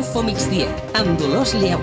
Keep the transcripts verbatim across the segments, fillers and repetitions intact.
Info Migdia, amb Dolors Lleu.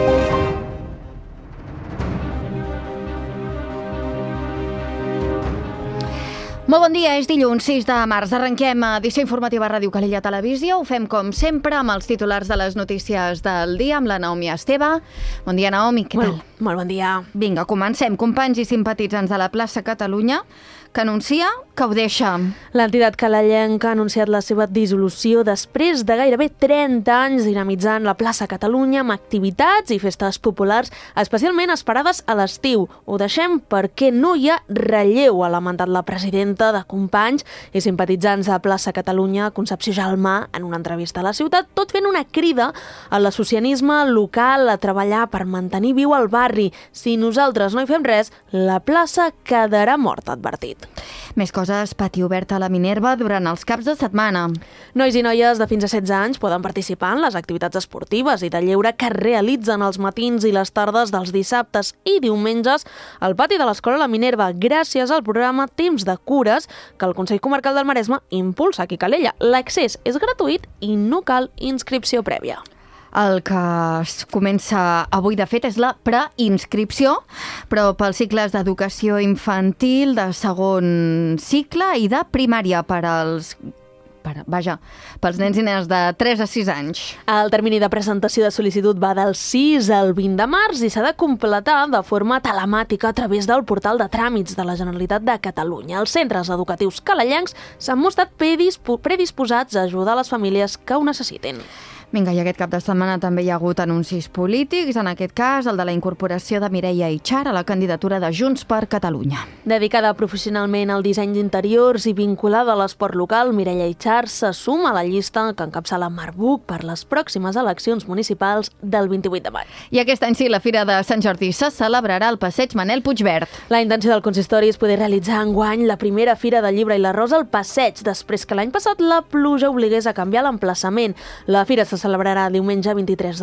Molt bon dia, és dilluns sis de març. Arrenquem edició informativa a Ràdio Calella Televisió. Ho fem com sempre amb els titulars de les notícies del dia amb la Naomi Esteve. Bon dia, Naomi, què tal? Molt, molt bon dia. Vinga, comencem. Companys i simpatitzants de la plaça Catalunya que anuncia que ho deixa. L'entitat calellenca ha anunciat la seva dissolució després de gairebé trenta anys dinamitzant la plaça Catalunya amb activitats i festes populars especialment esperades a l'estiu. Ho deixem perquè no hi ha relleu, ha lamentat la presidenta de Companys i simpatitzants de plaça Catalunya, Concepció Jalmà, en una entrevista a la ciutat, tot fent una crida a l'associacionisme local a treballar per mantenir viu el barri. Si nosaltres no hi fem res, la plaça quedarà morta, ha advertit. Més coses, pati obert a la Minerva durant els caps de setmana. Nois i noies de fins a setze anys poden participar en les activitats esportives i de lleure que realitzen els matins i les tardes dels dissabtes i diumenges al pati de l'Escola La Minerva gràcies al programa Temps de Cures que el Consell Comarcal del Maresme impulsa aquí a Calella. L'accés és gratuït i no cal inscripció prèvia. El que es comença avui, de fet, és la preinscripció, però pels cicles d'educació infantil, de segon cicle i de primària per als... Per, vaja, pels nens i nenes de tres a sis anys. El termini de presentació de sol·licitud va del sis al vint de març i s'ha de completar de forma telemàtica a través del portal de tràmits de la Generalitat de Catalunya. Els centres educatius calellencs s'han mostrat predisposats a ajudar les famílies que ho necessitin. Vinga, i aquest cap de setmana també hi ha hagut anuncis polítics, en aquest cas el de la incorporació de Mireia Itxart a la candidatura de Junts per Catalunya. Dedicada professionalment al disseny d'interiors i vinculada a l'esport local, Mireia Itxart se suma a la llista que encapçala Marbuc per les pròximes eleccions municipals del vint-i-vuit de maig. I aquest any sí, la Fira de Sant Jordi se celebrarà al Passeig Manel Puigverd. La intenció del consistori és poder realitzar enguany la primera Fira del Llibre i la Rosa al Passeig, després que l'any passat la pluja obligués a canviar l'emplaçament. La Fira se celebrarà diumenge vint-i-tres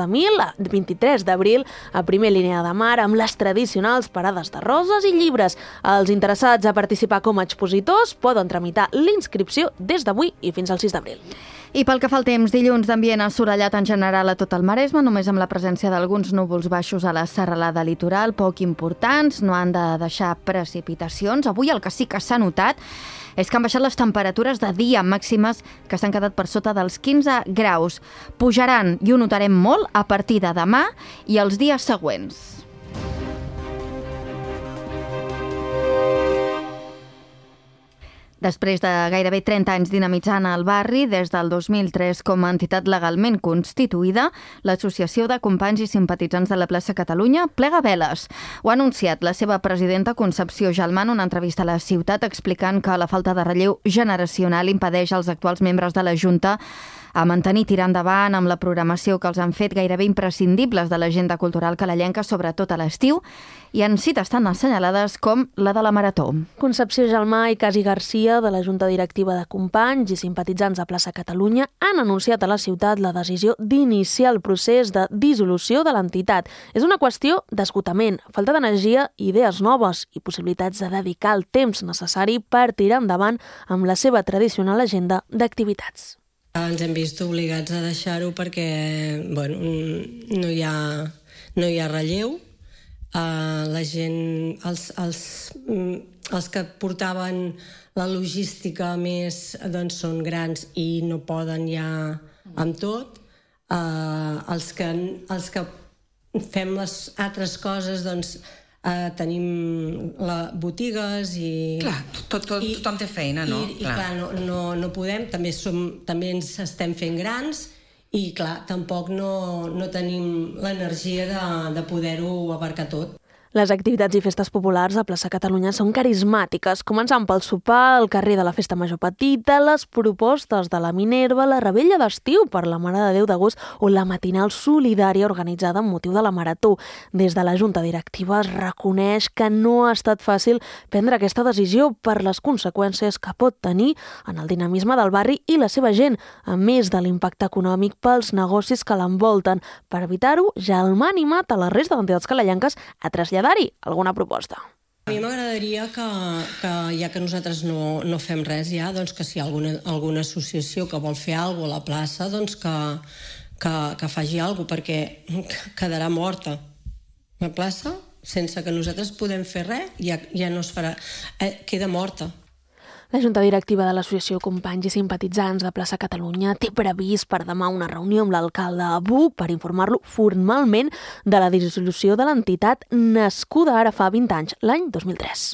d'abril a primer línia de mar amb les tradicionals parades de roses i llibres. Els interessats a participar com a expositors poden tramitar l'inscripció des d'avui i fins al sis d'abril. I pel que fa al temps, dilluns d'ambient assolellat en general a tot el Maresme, només amb la presència d'alguns núvols baixos a la serralada litoral, poc importants, no han de deixar precipitacions. Avui el que sí que s'ha notat és que han baixat les temperatures de dia màximes que s'han quedat per sota dels quinze graus. Pujaran, i ho notarem molt, a partir de demà i els dies següents. Després de gairebé trenta anys dinamitzant el barri, des del dos mil tres com a entitat legalment constituïda, l'Associació de Companys i Simpatitzants de la plaça Catalunya plega veles. Ho ha anunciat la seva presidenta Concepció Jalmà en una entrevista a la ciutat explicant que la falta de relleu generacional impedeix als actuals membres de la Junta a mantenir i tirar endavant amb la programació que els han fet gairebé imprescindibles de l'agenda cultural calellenca, sobretot a l'estiu, i en cites tan assenyalades com la de la Marató. Concepció Jalmà i Casi Garcia, de la Junta Directiva de Companys i Simpatitzants de Plaça Catalunya, han anunciat a la ciutat la decisió d'iniciar el procés de dissolució de l'entitat. És una qüestió d'esgotament, falta d'energia, idees noves i possibilitats de dedicar el temps necessari per tirar endavant amb la seva tradicional agenda d'activitats. Ens hem vist obligats a deixar-ho perquè bueno, no, hi ha, no hi ha relleu. Uh, la gent, els, els, els que portaven la logística més doncs són grans i no poden ja amb tot. Uh, els, que, els que fem les altres coses doncs Uh, tenim la, botigues i... Clar, tot, tot, i, tothom té feina, no? I, i clar, clar no, no, no podem, també, som, també ens estem fent grans i clar, tampoc no, no tenim l'energia de, de poder-ho abarcar tot. Les activitats i festes populars a Plaça Catalunya són carismàtiques, començant pel sopar, el carrer de la Festa Major Petita, les propostes de la Minerva, la rebella d'estiu per la Mare de Déu d'Agost o la matinal solidària organitzada amb motiu de la Marató. Des de la Junta Directiva es reconeix que no ha estat fàcil prendre aquesta decisió per les conseqüències que pot tenir en el dinamisme del barri i la seva gent, a més de l'impacte econòmic pels negocis que l'envolten. Per evitar-ho, Jalmà ha animat a la resta d'entitats calellenques a traslladar dar-hi alguna proposta. A mi m'agradaria que, que ja que nosaltres no, no fem res ja, doncs que si hi ha alguna, alguna associació que vol fer alguna cosa a la plaça, doncs que, que, que faci alguna cosa, perquè quedarà morta. La plaça, sense que nosaltres podem fer res, ja, ja no es farà. Eh, queda morta. La Junta Directiva de l'Associació Companys i Simpatitzants de Plaça Catalunya té previst per demà una reunió amb l'alcalde Buch per informar-lo formalment de la dissolució de l'entitat nascuda ara fa vint anys, l'any dos mil tres.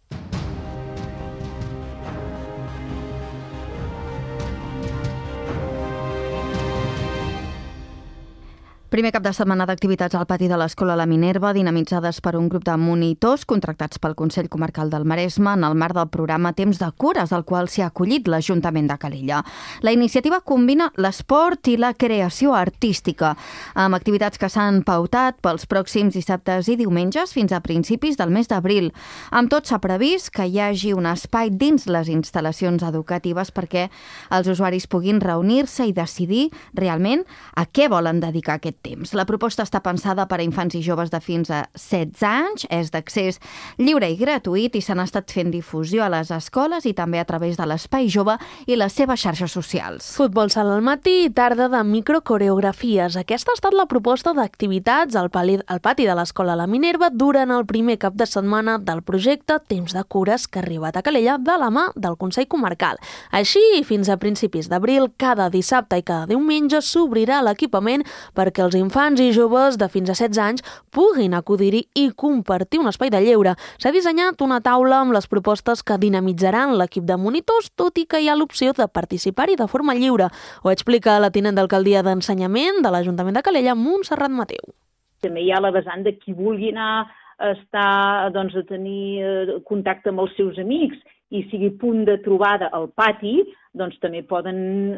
Primer cap de setmana d'activitats al pati de l'Escola La Minerva, dinamitzades per un grup de monitors contractats pel Consell Comarcal del Maresme en el marc del programa Temps de Cures, al qual s'hi ha acollit l'Ajuntament de Calella. La iniciativa combina l'esport i la creació artística, amb activitats que s'han pautat pels pròxims dissabtes i diumenges fins a principis del mes d'abril. Amb tot, s'ha previst que hi hagi un espai dins les instal·lacions educatives perquè els usuaris puguin reunir-se i decidir realment a què volen dedicar aquest temps. La proposta està pensada per a infants i joves de fins a setze anys, és d'accés lliure i gratuït i s'han estat fent difusió a les escoles i també a través de l'Espai Jove i les seves xarxes socials. Futbol sala al matí i tarda de microcoreografies. Aquesta ha estat la proposta d'activitats al pati de l'Escola La Minerva durant el primer cap de setmana del projecte Temps de Cures que ha arribat a Calella de la mà del Consell Comarcal. Així, fins a principis d'abril, cada dissabte i cada diumenge s'obrirà l'equipament perquè els infants i joves de fins a setze anys puguin acudir-hi i compartir un espai de lleure. S'ha dissenyat una taula amb les propostes que dinamitzaran l'equip de monitors, tot i que hi ha l'opció de participar-hi de forma lliure. Ho explica la tinent d'alcaldia d'Ensenyament de l'Ajuntament de Calella, Montserrat Mateu. També hi ha la vessant de qui vulgui anar a estar, doncs, a tenir contacte amb els seus amics i sigui punt de trobada al pati, doncs també poden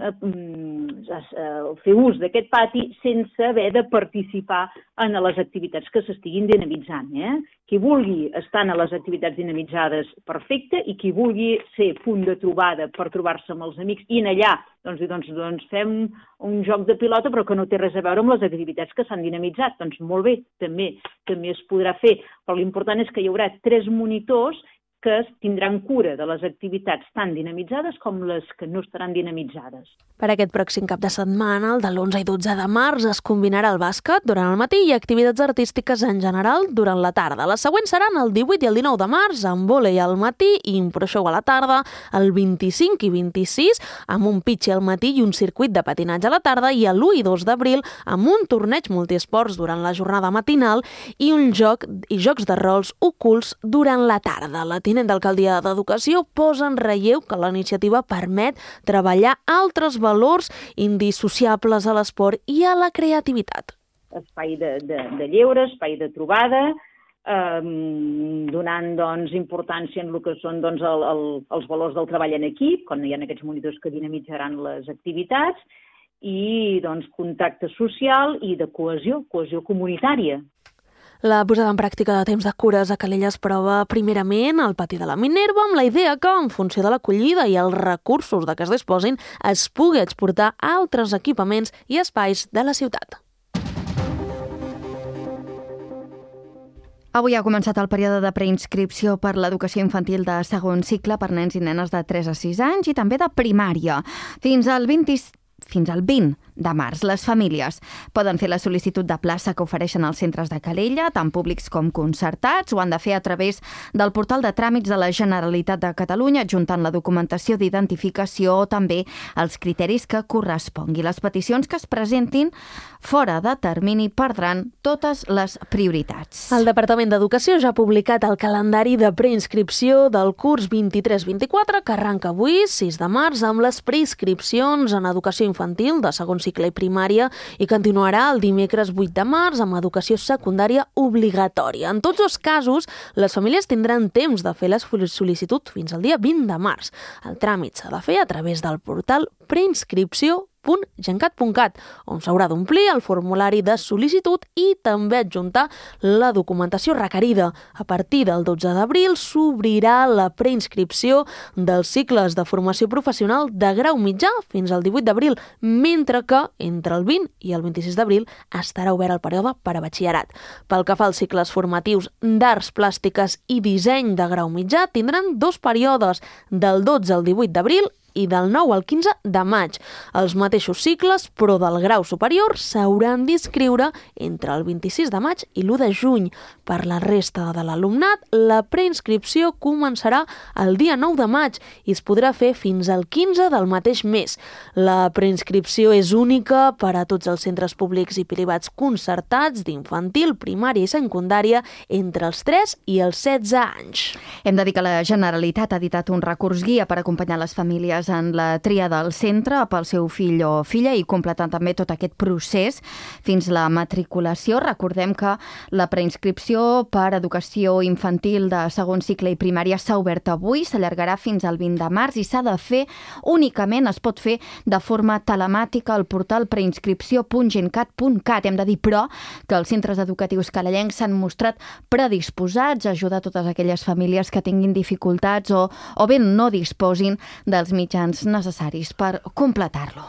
eh, fer ús d'aquest pati sense haver de participar en les activitats que s'estiguin dinamitzant. Eh? Qui vulgui estar en les activitats dinamitzades, perfecte, i qui vulgui ser punt de trobada per trobar-se amb els amics i en allà doncs, doncs, doncs fem un joc de pilota però que no té res a veure amb les activitats que s'han dinamitzat. Doncs molt bé, també, també es podrà fer, però l'important és que hi haurà tres monitors que tindran cura de les activitats tan dinamitzades com les que no estaran dinamitzades. Per aquest pròxim cap de setmana, el de l'onze i dotze de març, es combinarà el bàsquet durant el matí i activitats artístiques en general durant la tarda. Les següents seran el divuit i el dinou de març, amb vòlei al matí i impro show a la tarda, el vint-i-cinc i vint-i-sis, amb un pitch al matí i un circuit de patinatge a la tarda, i l'u i dos d'abril, amb un torneig multiesports durant la jornada matinal i un joc i jocs de rols ocults durant la tarda. La tinent d'alcaldia d'Educació posa en relleu que la iniciativa permet treballar altres valors indissociables a l'esport i a la creativitat. Espai de, de, de lleure, espai de trobada, eh, donant doncs, importància en el que són doncs, el, el, els valors del treball en equip, quan hi ha aquests monitors que dinamitzaran les activitats, i doncs, contacte social i de cohesió, cohesió comunitària. La posada en pràctica de Temps de Cures a Calella es prova primerament al pati de la Minerva amb la idea que, en funció de l'acollida i els recursos de què es disposin, es pugui exportar a altres equipaments i espais de la ciutat. Avui ha començat el període de preinscripció per l'educació infantil de segon cicle per nens i nenes de tres a sis anys i també de primària. Fins al vint Fins al vint de març, les famílies poden fer la sol·licitud de plaça que ofereixen els centres de Calella, tant públics com concertats. Ho han de fer a través del portal de tràmits de la Generalitat de Catalunya, adjuntant la documentació d'identificació o també els criteris que correspongui. Les peticions que es presentin fora de termini perdran totes les prioritats. El Departament d'Educació ja ha publicat el calendari de preinscripció del curs vint-i-tres vint-i-quatre, que arranca avui, sis de març, amb les preinscripcions en educació infantil de segon cicle i primària i continuarà el dimecres vuit de març amb educació secundària obligatòria. En tots els casos, les famílies tindran temps de fer la sol·licitud fins al dia vint de març. El tràmit s'ha de fer a través del portal preinscripció punt gencat punt cat, on s'haurà d'omplir el formulari de sol·licitud i també adjuntar la documentació requerida. A partir del dotze d'abril s'obrirà la preinscripció dels cicles de formació professional de grau mitjà fins al divuit d'abril, mentre que entre el vint i el vint-i-sis d'abril estarà obert el període per a batxillerat. Pel que fa als cicles formatius d'arts plàstiques i disseny de grau mitjà, tindran dos períodes, del dotze al divuit d'abril i del nou al quinze de maig. Els mateixos cicles, però del grau superior, s'hauran d'inscriure entre el vint-i-sis de maig i l'u de juny. Per la resta de l'alumnat, la preinscripció començarà el dia nou de maig i es podrà fer fins al quinze del mateix mes. La preinscripció és única per a tots els centres públics i privats concertats d'infantil, primària i secundària entre els tres i els setze anys. Hem de dir que la Generalitat ha editat un recurs guia per acompanyar les famílies en la tria del centre pel seu fill o filla i completant també tot aquest procés fins la matriculació. Recordem que la preinscripció per educació infantil de segon cicle i primària s'ha obert avui, s'allargarà fins al vint de març i s'ha de fer únicament, es pot fer de forma telemàtica al portal preinscripció punt gencat punt cat. Hem de dir, però, que els centres educatius calellencs s'han mostrat predisposats a ajudar totes aquelles famílies que tinguin dificultats o, o bé no disposin dels mitjans necessaris per completar-lo.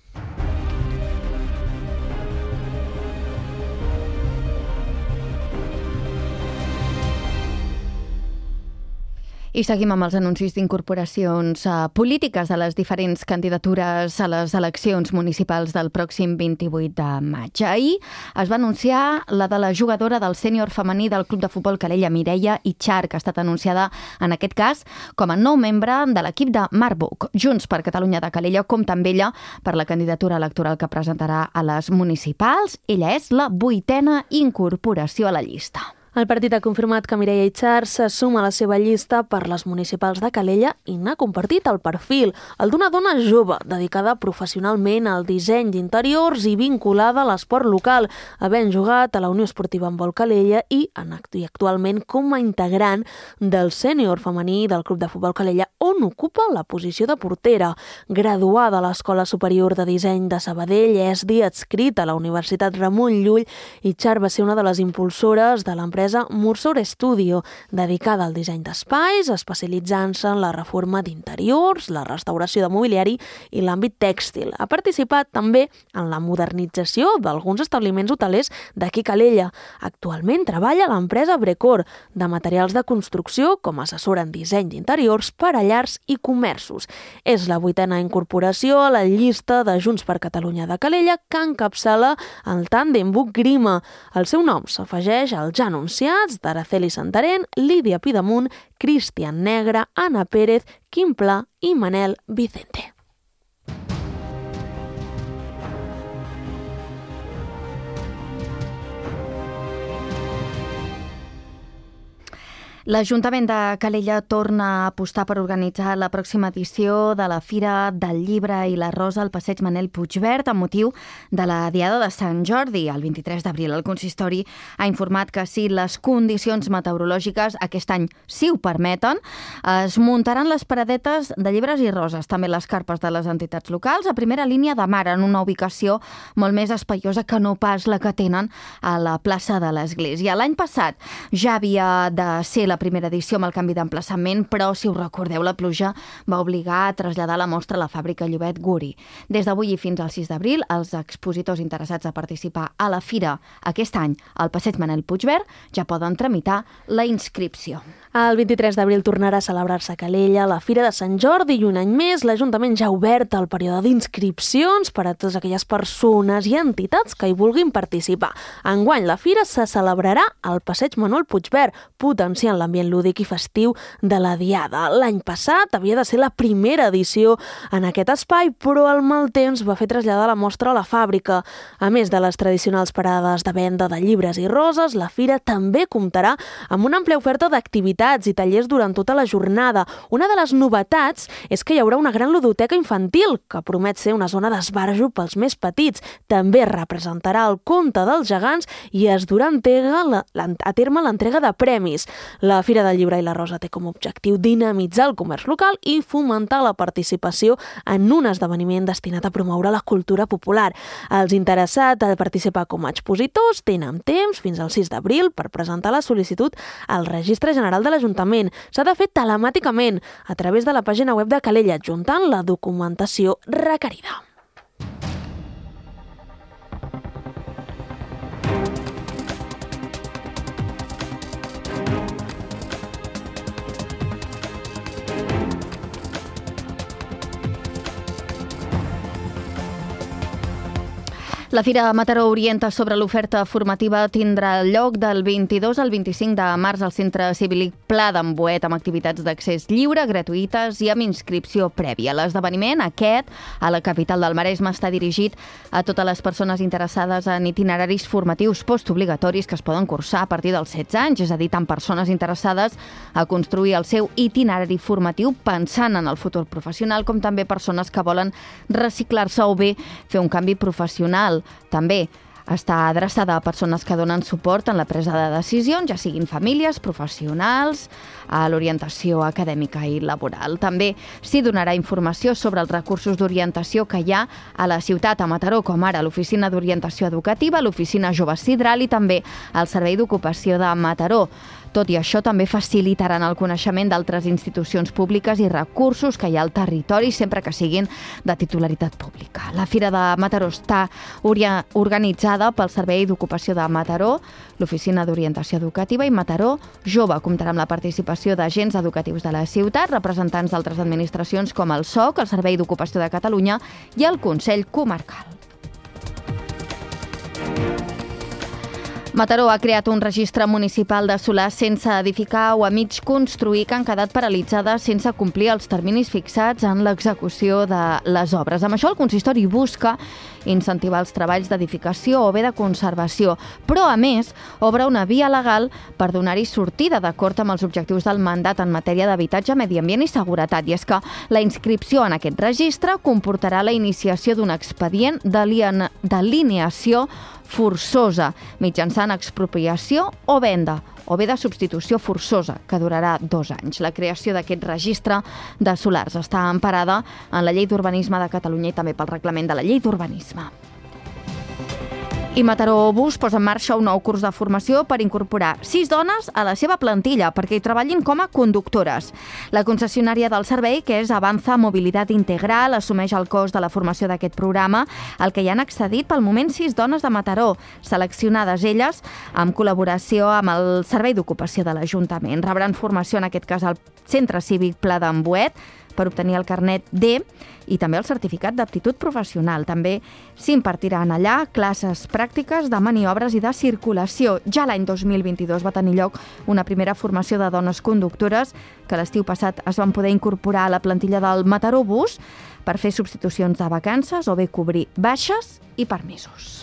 I seguim amb els anuncis d'incorporacions uh, polítiques de les diferents candidatures a les eleccions municipals del pròxim vint-i-vuit de maig. Ahir es va anunciar la de la jugadora del sènior femení del Club de Futbol Calella, Mireia Itxar, que ha estat anunciada, en aquest cas, com a nou membre de l'equip de Marburg. Junts per Catalunya de Calella compta amb ella per la candidatura electoral que presentarà a les municipals. Ella és la vuitena incorporació a la llista. El partit ha confirmat que Mireia Itxar se suma a la seva llista per les municipals de Calella i n'ha compartit el perfil, el d'una dona jove, dedicada professionalment al disseny d'interiors i vinculada a l'esport local, havent jugat a la Unió Esportiva Handbol Calella i actualment com a integrant del sènior femení del Club de Futbol Calella, on ocupa la posició de portera. Graduada a l'Escola Superior de Disseny de Sabadell, és adscrita a la Universitat Ramon Llull, Itxar va ser una de les impulsores de l'empresa Mursor Studio, dedicada al disseny d'espais, especialitzant-se en la reforma d'interiors, la restauració de mobiliari i l'àmbit tèxtil. Ha participat també en la modernització d'alguns establiments hotelers d'aquí Calella. Actualment treballa a l'empresa Brecor, de materials de construcció com a assessora en disseny d'interiors per a llars i comerços. És la vuitena incorporació a la llista de Junts per Catalunya de Calella que encapçala el tàndem Buch Grima. El seu nom s'afegeix al ja anunciats d'Araceli Santarén, Lídia Pidamunt, Cristian Negre, Anna Pérez, Quim Pla i Manel Vicente. L'Ajuntament de Calella torna a apostar per organitzar la pròxima edició de la Fira del Llibre i la Rosa al Passeig Manel Puigverd amb motiu de la Diada de Sant Jordi, el vint-i-tres d'abril. El consistori ha informat que si les condicions meteorològiques aquest any sí ho permeten, es muntaran les paradetes de llibres i roses, també les carpes de les entitats locals, a primera línia de mar, en una ubicació molt més espaiosa que no pas la que tenen a la plaça de l'Església. L'any passat ja havia de ser la primera edició amb el canvi d'emplaçament, però, si us recordeu, la pluja va obligar a traslladar la mostra a la fàbrica Llobet Guri. Des d'avui i fins al sis d'abril, els expositors interessats a participar a la fira aquest any al Passeig Manel Puigverd ja poden tramitar la inscripció. El vint-i-tres d'abril tornarà a celebrar-se a Calella la Fira de Sant Jordi i un any més l'Ajuntament ja ha obert el període d'inscripcions per a totes aquelles persones i entitats que hi vulguin participar. Enguany la fira se celebrarà al Passeig Manuel Puigverd, potenciant l'ambient lúdic i festiu de la Diada. L'any passat havia de ser la primera edició en aquest espai, però el mal temps va fer traslladar la mostra a la fàbrica. A més de les tradicionals parades de venda de llibres i roses, la fira també comptarà amb una àmplia oferta d'activitats i tallers durant tota la jornada. Una de les novetats és que hi haurà una gran ludoteca infantil, que promet ser una zona d'esbarjo pels més petits. També representarà el conte dels gegants i es durà a terme l'entrega de premis. La Fira del Llibre i la Rosa té com a objectiu dinamitzar el comerç local i fomentar la participació en un esdeveniment destinat a promoure la cultura popular. Els interessats a participar com a expositors tenen temps fins al sis d'abril per presentar la sol·licitud al Registre General de l'Ajuntament. S'ha de fer telemàticament a través de la pàgina web de Calella, adjuntant la documentació requerida. La Fira Mataró Orienta sobre l'oferta formativa tindrà lloc del vint-i-dos al vint-i-cinc de març al Centre Cívic Pla d'en Boet, amb activitats d'accés lliure, gratuïtes i amb inscripció prèvia. L'esdeveniment, aquest, a la capital del Maresme, està dirigit a totes les persones interessades en itineraris formatius postobligatoris que es poden cursar a partir dels setze anys, és a dir, tant persones interessades a construir el seu itinerari formatiu pensant en el futur professional, com també persones que volen reciclar-se o bé fer un canvi professional. També està adreçada a persones que donen suport en la presa de decisions, ja siguin famílies, professionals, a l'orientació acadèmica i laboral. També s'hi donarà informació sobre els recursos d'orientació que hi ha a la ciutat, a Mataró, com ara l'Oficina d'Orientació Educativa, l'Oficina Jove Sidral i també el Servei d'Ocupació de Mataró. Tot i això, també facilitaran el coneixement d'altres institucions públiques i recursos que hi ha al territori, sempre que siguin de titularitat pública. La Fira de Mataró està organitzada pel Servei d'Ocupació de Mataró, l'Oficina d'Orientació Educativa i Mataró Jove. Comptarà amb la participació d'agents educatius de la ciutat, representants d'altres administracions com el S O C, el Servei d'Ocupació de Catalunya i el Consell Comarcal. Mataró ha creat un registre municipal de solars sense edificar o a mig construir que han quedat paralitzades sense complir els terminis fixats en l'execució de les obres. Amb això, el consistori busca incentivar els treballs d'edificació o bé de conservació, però, a més, obre una via legal per donar-hi sortida d'acord amb els objectius del mandat en matèria d'habitatge, medi ambient i seguretat. I és que la inscripció en aquest registre comportarà la iniciació d'un expedient d'alineació forçosa, mitjançant expropiació o venda, o bé de substitució forçosa, que durarà dos anys. La creació d'aquest registre de solars està emparada en la Llei d'Urbanisme de Catalunya i també pel reglament de la Llei d'Urbanisme. I Mataró Bus posa en marxa un nou curs de formació per incorporar sis dones a la seva plantilla perquè hi treballin com a conductores. La concessionària del servei, que és Avanza Mobilitat Integral, assumeix el cost de la formació d'aquest programa, al que hi han accedit pel moment sis dones de Mataró, seleccionades elles en col·laboració amb el Servei d'Ocupació de l'Ajuntament. Rebran formació, en aquest cas, al Centre Cívic Pla d'en Boet, per obtenir el carnet D i també el certificat d'aptitud professional. També s'impartiran allà classes pràctiques de maniobres i de circulació. Ja l'any dos mil vint-i-dos va tenir lloc una primera formació de dones conductores que l'estiu passat es van poder incorporar a la plantilla del Mataró Bus per fer substitucions de vacances o bé cobrir baixes i permisos.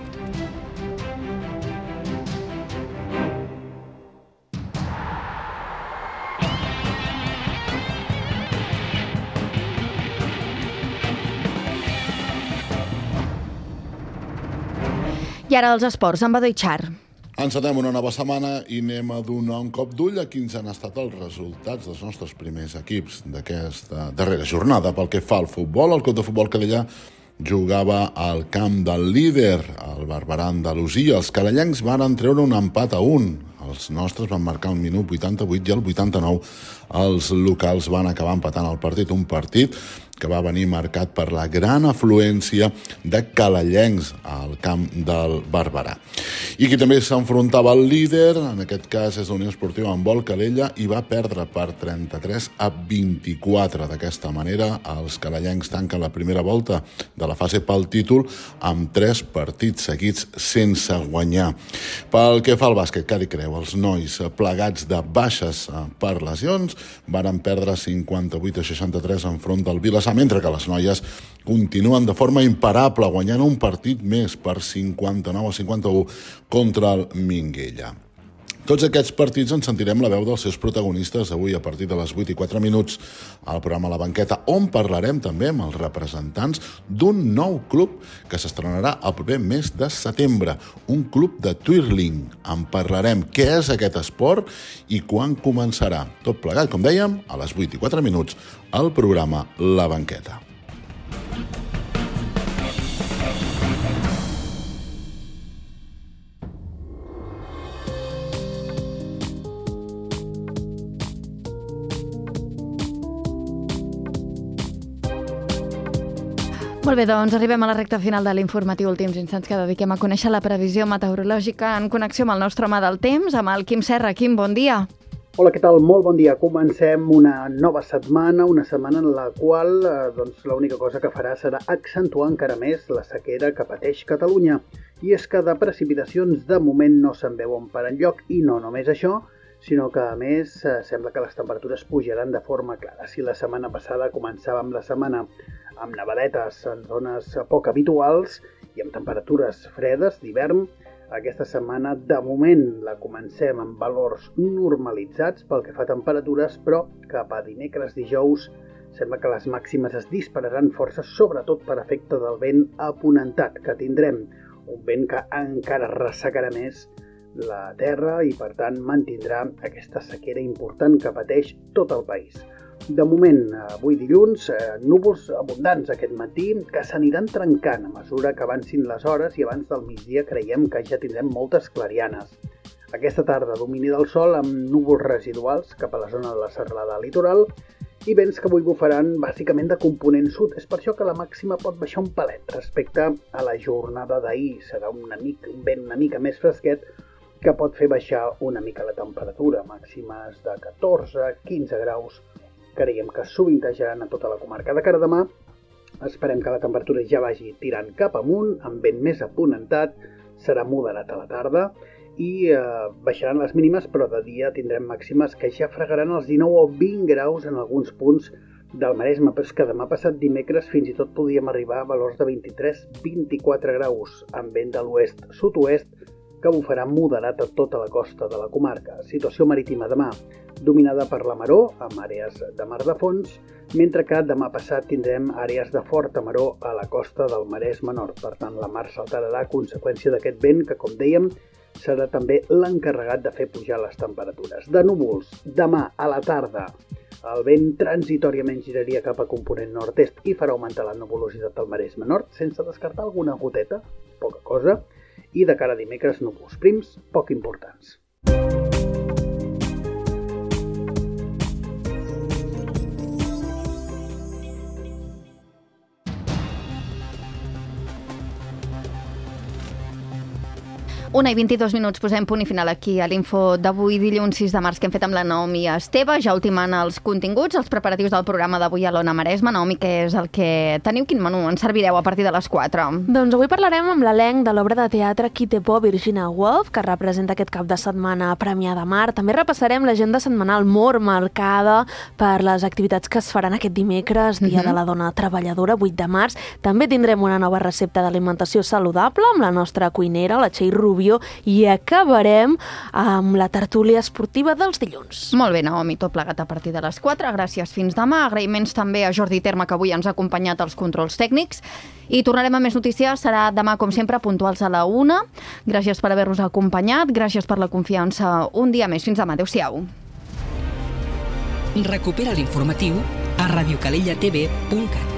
I ara els esports, amb Badó Itxar. Encetem una nova setmana i anem a donar un cop d'ull a quins han estat els resultats dels nostres primers equips d'aquesta darrera jornada. Pel que fa al futbol, el Club de Futbol Calellà jugava al camp del líder, el Barberà Andalusia. Els calellencs van treure un empat a un. Els nostres van marcar el minut vuitanta-vuit i el vuitanta-nou els locals van acabar empatant el partit. Un partit que va venir marcat per la gran afluència de calellencs al camp del Barberà. I qui també s'enfrontava al líder, en aquest cas és la Unió Esportiva Handbol Calella, i va perdre per trenta-tres a vint-i-quatre. D'aquesta manera, els calellencs tanquen la primera volta de la fase pel títol amb tres partits seguits sense guanyar. Pel que fa al bàsquet, Cari Creu, els nois plegats de baixes per lesions varen perdre cinquanta-vuit a seixanta-tres enfront del Vilassar, mentre que les noies continuen de forma imparable, guanyant un partit més per cinquanta-nou a cinquanta-u contra el Minguella. Tots aquests partits en sentirem la veu dels seus protagonistes avui a partir de les vuit i quatre minuts al programa La Banqueta, on parlarem també amb els representants d'un nou club que s'estrenarà el proper mes de setembre, un club de twirling. En parlarem què és aquest esport i quan començarà. Tot plegat, com dèiem, a les vuit i quatre minuts al programa La Banqueta. Molt bé, doncs arribem a la recta final de l'informatiu, últims instants que dediquem a conèixer la previsió meteorològica en connexió amb el nostre home del temps, amb el Quim Serra. Quim, bon dia. Hola, què tal? Molt bon dia. Comencem una nova setmana, una setmana en la qual eh, doncs, l'única cosa que farà serà accentuar encara més la sequera que pateix Catalunya. I és que de precipitacions de moment no se'n veuen per enlloc, i no només això, sinó que a més eh, sembla que les temperatures pujaran de forma clara. Si la setmana passada començàvem la setmana amb nevadetes en zones poc habituals i amb temperatures fredes d'hivern, aquesta setmana, de moment, la comencem amb valors normalitzats pel que fa a temperatures, però cap a dimecres, dijous, sembla que les màximes es dispararan força, sobretot per efecte del vent aponentat que tindrem. Un vent que encara ressecarà més la terra i, per tant, mantindrà aquesta sequera important que pateix tot el país. De moment, avui dilluns, eh, núvols abundants aquest matí que s'aniran trencant a mesura que avancin les hores i abans del migdia creiem que ja tindrem moltes clarianes. Aquesta tarda domini del sol amb núvols residuals cap a la zona de la serralada litoral i vents que avui bufaran bàsicament de component sud. És per això que la màxima pot baixar un palet respecte a la jornada d'ahir. Serà una mica, un vent una mica més fresquet que pot fer baixar una mica la temperatura, màximes de catorze a quinze graus. Creiem que sovintejaran a tota la comarca. De cara a demà, esperem que la temperatura ja vagi tirant cap amunt, amb vent més aponentat, serà moderat a la tarda i eh, baixaran les mínimes, però de dia tindrem màximes que ja fregaran els dinou o vint graus en alguns punts del Maresme, però és que demà passat dimecres fins i tot podríem arribar a valors de vint-i-tres a vint-i-quatre graus, amb vent de l'oest-sud-oest, que bufarà moderat a tota la costa de la comarca. Situació marítima demà, dominada per la maró, amb àrees de mar de fons, mentre que demà passat tindrem àrees de forta maró a la costa del Maresme Nord. Per tant, la mar s'alterarà a conseqüència d'aquest vent que, com dèiem, serà també l'encarregat de fer pujar les temperatures. De núvols, demà a la tarda, el vent transitoriament giraria cap a component nord-est i farà augmentar la nuvolositat del Maresme Nord, sense descartar alguna goteta, poca cosa, i de cara a dimecres núvols prims poc importants. Una i vint-i-dos minuts, posem punt i final aquí a l'info d'avui, dilluns sis de març, que hem fet amb la Naomi Esteve, ja ultimant els continguts, els preparatius del programa d'avui a l'Ona Maresme. Naomi, què és el que teniu? Quin menú ens servireu a partir de les quatre? Doncs avui parlarem amb l'elenc de l'obra de teatre Qui té por, Virginia Woolf, que representa aquest cap de setmana a Premià de Mar. També repassarem l'agenda setmanal molt marcada per les activitats que es faran aquest dimecres, Dia uh-huh. de la Dona Treballadora, vuit de març. També tindrem una nova recepta d'alimentació saludable amb la nostra cuinera, la Txell Rubio, i acabarem amb la tertúlia esportiva dels dilluns. Molt bé, Naomi, tot plegat a partir de les quatre. Gràcies, fins demà. Agraïments també a Jordi Terma, que avui ens ha acompanyat als controls tècnics. I tornarem a més notícies. Serà demà, com sempre, puntuals a la una. Gràcies per haver-nos acompanyat. Gràcies per la confiança un dia més. Fins demà. Adéu-siau. Recupera l'informatiu a radiocalellatv punt cat.